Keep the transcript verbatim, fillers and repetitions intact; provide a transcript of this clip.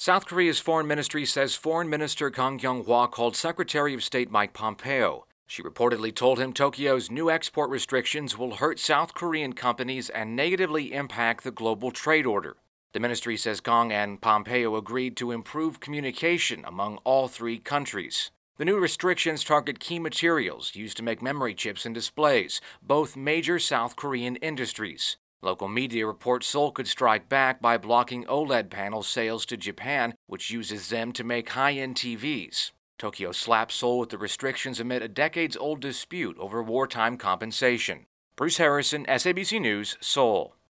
South Korea's foreign ministry says Foreign Minister Kang Kyung-hwa called Secretary of State Mike Pompeo. She reportedly told him Tokyo's new export restrictions will hurt South Korean companies and negatively impact the global trade order. The ministry says Kang and Pompeo agreed to improve communication among all three countries. The new restrictions target key materials used to make memory chips and displays, both major South Korean industries. Local media report Seoul could strike back by blocking OLED panel sales to Japan, which uses them to make high-end T Vs. Tokyo slapped Seoul with the restrictions amid a decades-old dispute over wartime compensation. Bruce Harrison, S A B C News, Seoul.